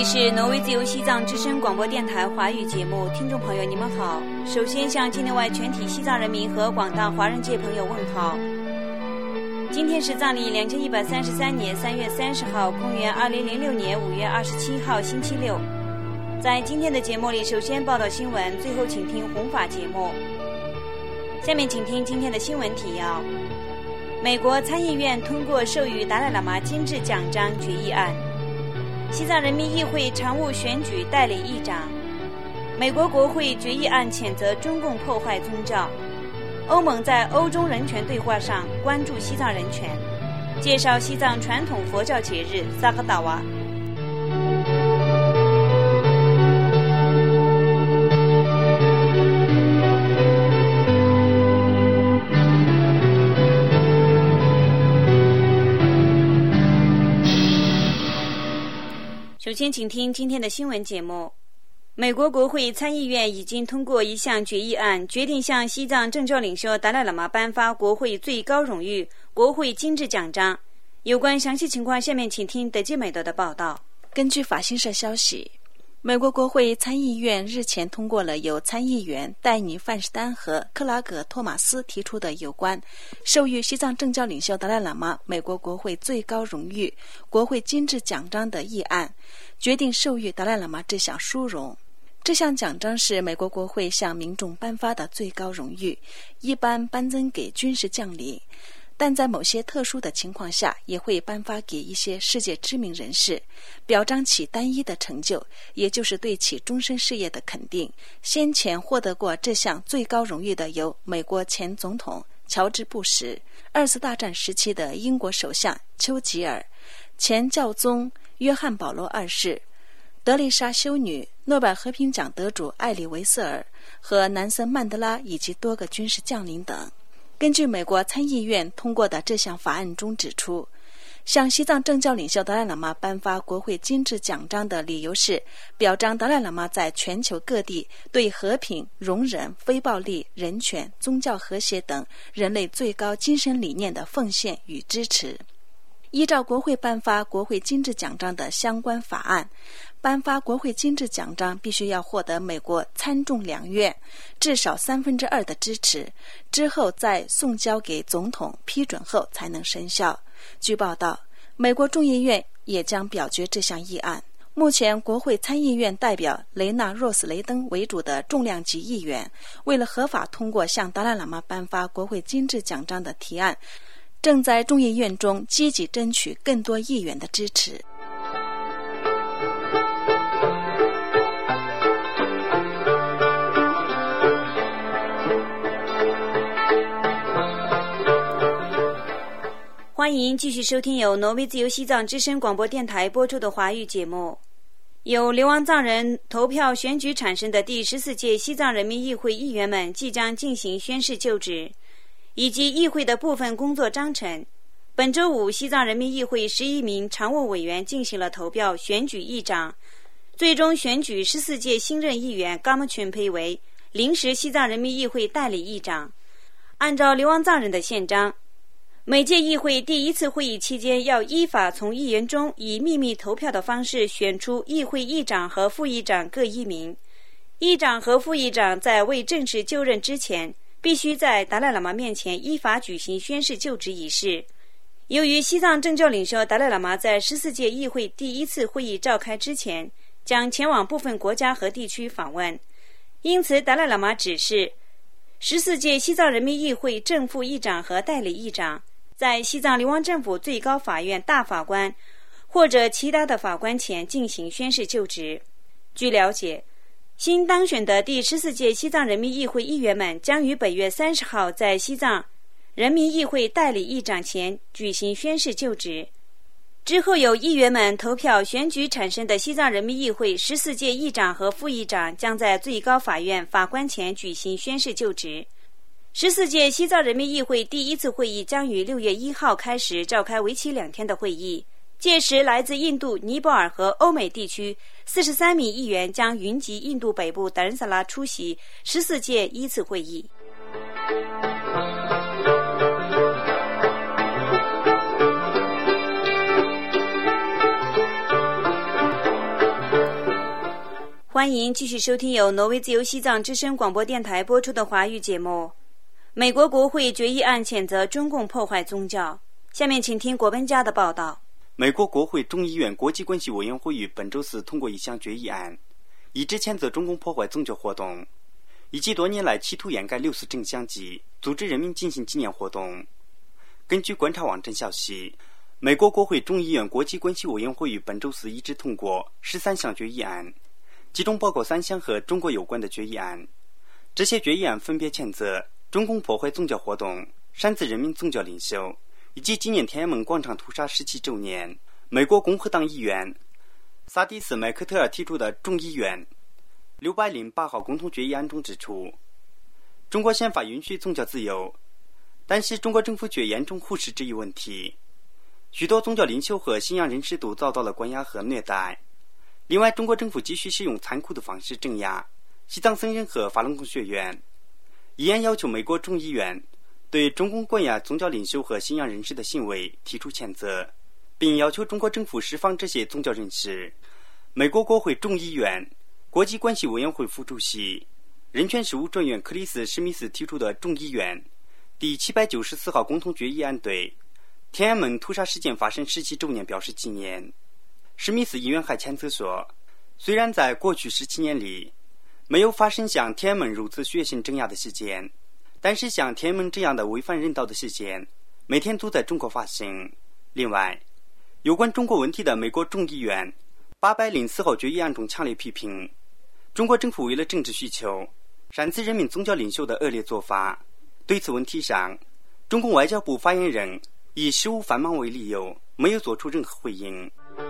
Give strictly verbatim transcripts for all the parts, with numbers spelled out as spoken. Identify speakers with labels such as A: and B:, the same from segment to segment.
A: 里是挪威自由西藏之声广播电台华语节目，听众朋友你们好。首先向境内外全体西藏人民和广大华人界朋友问好。今天是藏历两千一百三十三年三月三十号，公元二零零六年五月二十七号，星期六。在今天的节目里，首先报道新闻，最后请听弘法节目。下面请听今天的新闻提要：美国参议院通过授予达赖喇嘛金质奖章决议案。西藏人民议会常务选举代理议长。美国国会决议案谴责中共破坏宗教。欧盟在欧中人权对话上关注西藏人权。介绍西藏传统佛教节日萨克达瓦。首先请听今天的新闻节目。美国国会参议院已经通过一项决议案，决定向西藏政教领袖达赖喇嘛颁发国会最高荣誉国会金质奖章。有关详细情况，下面请听德基美德的报道。
B: 根据法新社消息，美国国会参议院日前通过了由参议员戴尼·范士丹和克拉格·托马斯提出的有关授予西藏政教领袖达赖喇嘛美国国会最高荣誉国会金质奖章的议案，决定授予达赖喇嘛这项殊荣。这项奖章是美国国会向民众颁发的最高荣誉，一般颁赠给军事将领，但在某些特殊的情况下也会颁发给一些世界知名人士，表彰其单一的成就，也就是对其终身事业的肯定。先前获得过这项最高荣誉的有美国前总统乔治·布什、二次大战时期的英国首相丘吉尔、前教宗约翰保罗二世、德丽莎修女、诺贝尔和平奖得主艾里维瑟尔和南森曼德拉以及多个军事将领等。根据美国参议院通过的这项法案中指出，向西藏政教领袖达赖喇嘛颁发国会金质奖章的理由是表彰达赖喇嘛在全球各地对和平、容忍、非暴力、人权、宗教和谐等人类最高精神理念的奉献与支持。依照国会颁发国会金质奖章的相关法案，颁发国会金质奖章必须要获得美国参众两院至少三分之二的支持，之后再送交给总统批准后才能生效。据报道，美国众议院也将表决这项议案。目前国会参议院代表雷纳·若斯雷登为主的重量级议员，为了合法通过向达赖喇嘛颁发国会金质奖章的提案，正在众议院中积极争取更多议员的支持。
A: 欢迎继续收听由挪威自由西藏之声广播电台播出的华语节目。由流亡藏人投票选举产生的第十四届西藏人民议会议员们即将进行宣誓就职，以及议会的部分工作章程。本周五，西藏人民议会十一名常务委员进行了投票选举议长，最终选举十四届新任议员噶木群培为临时西藏人民议会代理议长。按照流亡藏人的宪章，每届议会第一次会议期间要依法从议员中以秘密投票的方式选出议会议长和副议长各一名。议长和副议长在未正式就任之前，必须在达赖喇嘛面前依法举行宣誓就职仪式。由于西藏政教领袖达赖喇嘛在十四届议会第一次会议召开之前将前往部分国家和地区访问，因此达赖喇嘛指示十四届西藏人民议会正副议长和代理议长在西藏流亡政府最高法院大法官或者其他的法官前进行宣誓就职。据了解，新当选的第十四届西藏人民议会议员们将于本月三十号在西藏人民议会代理议长前举行宣誓就职，之后由议员们投票选举产生的西藏人民议会十四届议长和副议长将在最高法院法官前举行宣誓就职。十四届西藏人民议会第一次会议将于六月一号开始召开为期两天的会议，届时来自印度、尼泊尔和欧美地区四十三名议员将云集印度北部达仁萨拉出席十四届一次会议。 欢迎继续收听由挪威自由西藏之声广播电台播出的华语节目。美国国会决议案谴责中共破坏宗教。下面请听国本家的报道。
C: 美国国会众议院国际关系委员会于本周四通过一项决议案，一致谴责中共破坏宗教活动，以及多年来企图掩盖六四真相及组织人民进行纪念活动。根据观察网站消息，美国国会众议院国际关系委员会于本周四一致通过十三项决议案，其中包括三项和中国有关的决议案。这些决议案分别谴责中共破坏宗教活动、擅自任命宗教领袖，以及纪念天安门广场屠杀十七周年。美国共和党议员萨迪斯·麦克特尔提出的众议院六百零八号共同决议案中指出，中国宪法允许宗教自由，但是中国政府却严重忽视这一问题。许多宗教领袖和信仰人士都遭到了关押和虐待。另外，中国政府继续使用残酷的方式镇压西藏僧人和法轮功学员。议案要求美国众议院对中共关押宗教领袖和信仰人士的行为提出谴责，并要求中国政府释放这些宗教人士。美国国会众议院国际关系委员会副主席、人权事务专员克里斯·史密斯提出的众议院第七百九十四号共同决议案对天安门屠杀事件发生十七周年表示纪念。史密斯议员还谴责说，虽然在过去十七年里没有发生像天安门如此血腥镇压的事件，但是像天安门这样的违反人道的事件每天都在中国发生。另外，有关中国问题的美国众议院八百零四号决议案中强烈批评中国政府为了政治需求擅自任命宗教领袖的恶劣做法。对此问题上，中共外交部发言人以事务繁忙为理由，没有做出任何回应。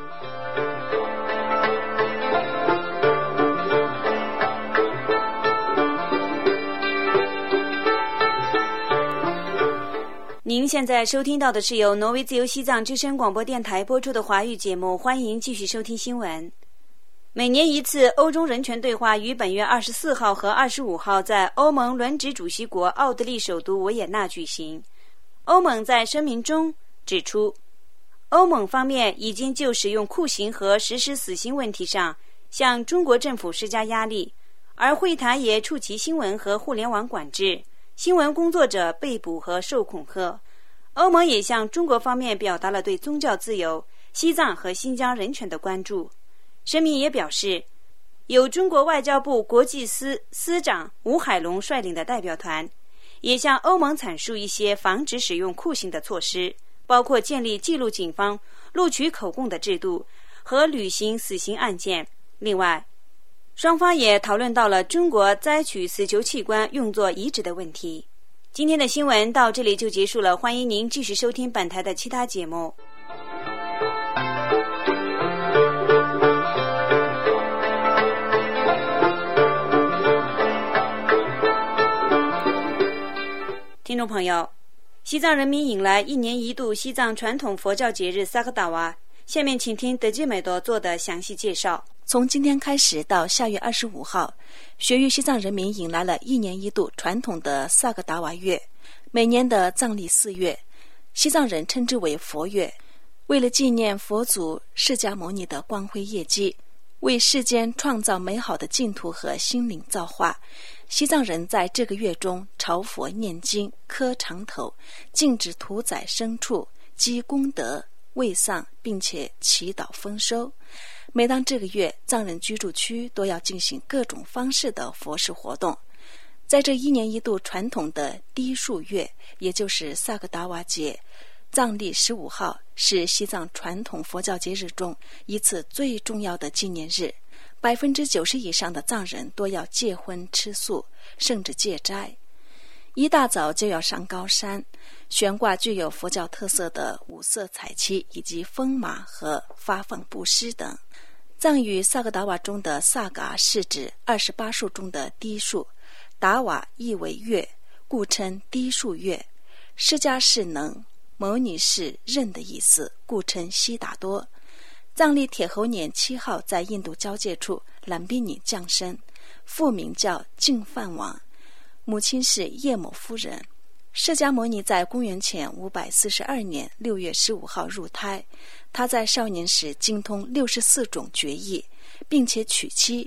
A: 您现在收听到的是由挪威自由西藏之声广播电台播出的华语节目，欢迎继续收听新闻。每年一次欧中人权对话于本月二十四号和二十五号在欧盟轮值主席国奥地利首都维也纳举行。欧盟在声明中指出，欧盟方面已经就使用酷刑和实施死刑问题上向中国政府施加压力，而会谈也触及新闻和互联网管制、新闻工作者被捕和受恐吓。欧盟也向中国方面表达了对宗教自由、西藏和新疆人权的关注。声明也表示，由中国外交部国际司司长吴海龙率领的代表团也向欧盟阐述一些防止使用酷刑的措施，包括建立记录警方录取口供的制度和履行死刑案件。另外，双方也讨论到了中国摘取死囚器官用作移植的问题。今天的新闻到这里就结束了，欢迎您继续收听本台的其他节目。听众朋友，西藏人民迎来一年一度西藏传统佛教节日萨克达瓦，下面请听德基美多做的详细介绍。
B: 从今天开始到下月二十五号，学于西藏人民迎来了一年一度传统的萨克达瓦月。每年的藏历四月，西藏人称之为佛月。为了纪念佛祖释迦牟尼的光辉业绩，为世间创造美好的净土和心灵造化，西藏人在这个月中朝佛念经、磕长头、禁止屠宰牲畜、积功德、慰丧，并且祈祷丰收。每当这个月，藏人居住区都要进行各种方式的佛事活动。在这一年一度传统的低数月，也就是萨克达瓦节，藏历十五号是西藏传统佛教节日中一次最重要的纪念日。百分之九十以上的藏人都要戒荤吃素，甚至戒斋。一大早就要上高山，悬挂具有佛教特色的五色彩旗以及风马和发放布施等。藏语萨克达瓦中的萨嘎是指二十八数中的低数，达瓦意为月，故称低数月。释迦是能，牟尼是任的意思，故称悉达多。藏历铁猴年七号在印度交界处兰宾尼降生，父名叫净饭王，母亲是叶某夫人。释迦牟尼在公元前五百四十二年六月十五号入胎，他在少年时精通六十四种绝艺，并且娶妻。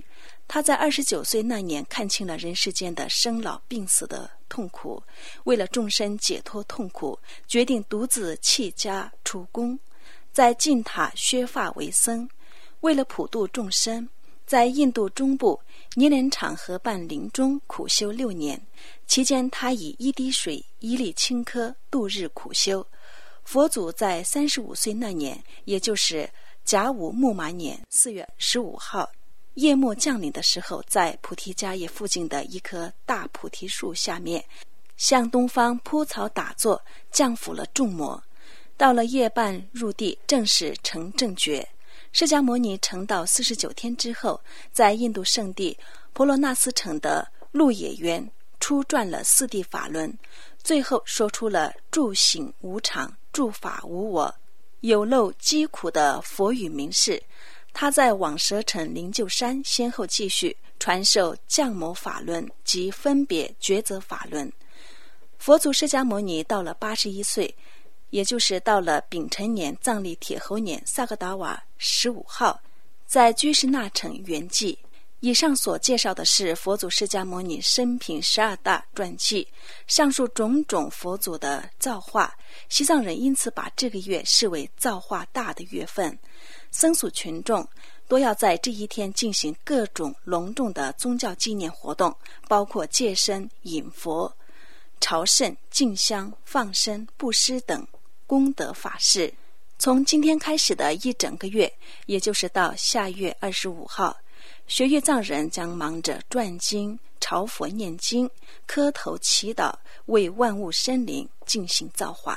B: 他在二十九岁那年看清了人世间的生老病死的痛苦，为了众生解脱痛苦，决定独自弃家出宫，在净塔削发为僧。为了普度众生，在印度中部尼连场河畔林中苦修六年，期间他以一滴水一粒青稞度日苦修。佛祖在三十五岁那年，也就是甲午木马年四月十五号夜幕降临的时候，在菩提迦叶附近的一棵大菩提树下面向东方铺草打坐，降伏了众魔。到了夜半入地，正式成正觉。释迦牟尼成道四十九天之后，在印度圣地婆罗那斯城的鹿野园初转了四谛法轮，最后说出了住行无常，住法无我，有漏疾苦的佛语名示。他在往蛇城灵鹫山先后继续传授降魔法轮及分别抉择法轮。佛祖释迦牟尼到了八十一岁，也就是到了丙辰年藏历铁猴年萨格达瓦十五号，在居士那城圆寂。以上所介绍的是佛祖释迦牟尼生平十二大传记，上述种种佛祖的造化，西藏人因此把这个月视为造化大的月份。僧俗群众都要在这一天进行各种隆重的宗教纪念活动，包括戒僧、引佛、朝圣、敬香、放生、布施等功德法事。从今天开始的一整个月，也就是到下月二十五号，学乐藏人将忙着转经、朝佛念经、磕头祈祷，为万物生灵进行造化。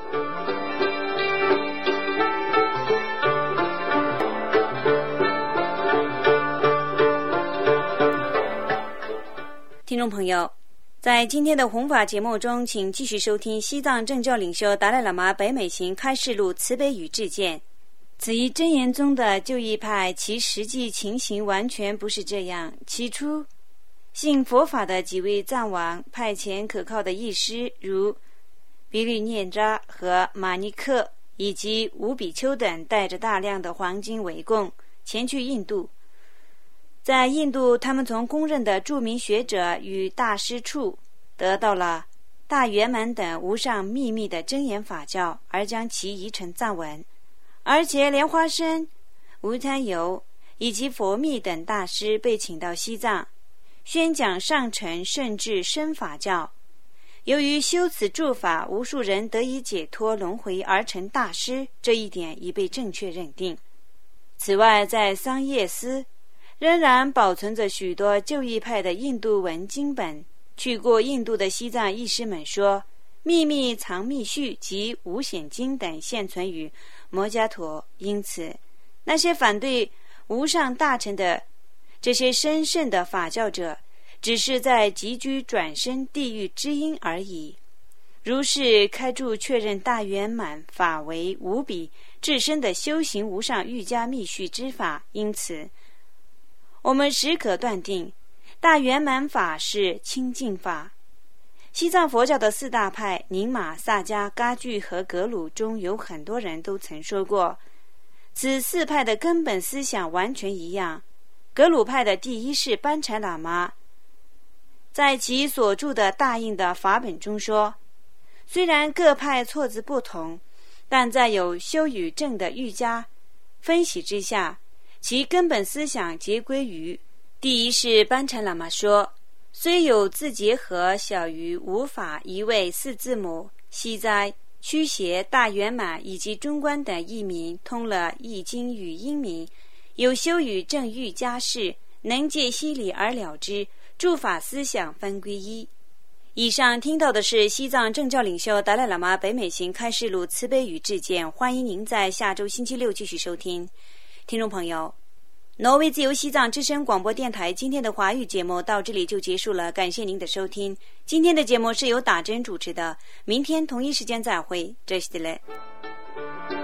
A: 听众朋友，在今天的弘法节目中，请继续收听西藏政教领袖达赖喇嘛北美行开示录慈悲与智见。此一真言中的就义派，其实际情形完全不是这样。起初信佛法的几位藏王派遣可靠的义师，如比律念扎和马尼克以及吴比丘等，带着大量的黄金为供前去印度。在印度，他们从公认的著名学者与大师处得到了大圆满等无上秘密的真言法教，而将其译成藏文。而且莲花生、无贪游以及佛密等大师被请到西藏，宣讲上乘甚至深法教。由于修此诸法，无数人得以解脱轮回而成大师，这一点已被正确认定。此外，在桑叶斯仍然保存着许多旧义派的印度文经本。去过印度的西藏义师们说，秘密藏密序及无显经等现存于摩伽陀，因此那些反对无上大乘的这些深圣的法教者，只是在急居转生地狱之因而已。如是开注确认大圆满法为无比至深的修行无上瑜伽密序之法，因此我们实可断定大圆满法是清净法。西藏佛教的四大派宁玛、萨迦、噶举和格鲁中有很多人都曾说过，此四派的根本思想完全一样。格鲁派的第一世班禅喇嘛在其所著的大印的法本中说，虽然各派措辞不同，但在有修与正的瑜伽分析之下，其根本思想皆归于第一世班禅喇嘛说，虽有字结合小于无法一位四字母西哉、驱邪、大圆满以及中观等译名，通了易经与音名，有修与正瑜伽士，能借西理而了之，诸法思想分归一。以上听到的是西藏政教领袖达赖喇嘛北美行开示录慈悲与智见，欢迎您在下周星期六继续收听。听众朋友，挪威自由西藏之声广播电台今天的华语节目到这里就结束了，感谢您的收听。今天的节目是由打针主持的，明天同一时间再会，这是的嘞。